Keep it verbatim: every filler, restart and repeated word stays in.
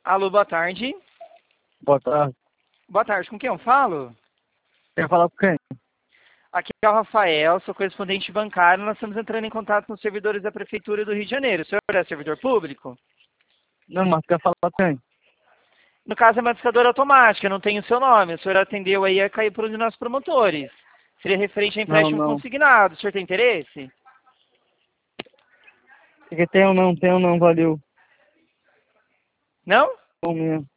Alô, boa tarde. Boa tarde. Boa tarde, com quem eu falo? Quer falar com quem? Aqui é o Rafael, sou correspondente bancário. Nós estamos entrando em contato com os servidores da Prefeitura do Rio de Janeiro. O senhor é servidor público? Não, mas quer falar com quem? No caso, é uma discadora automática, não tem o seu nome. O senhor atendeu aí a cair por um de nossos promotores. Seria referente a Não, empréstimo não. consignado. O senhor tem interesse? Que tem ou não, tem ou não, valeu. Não? Bom mesmo.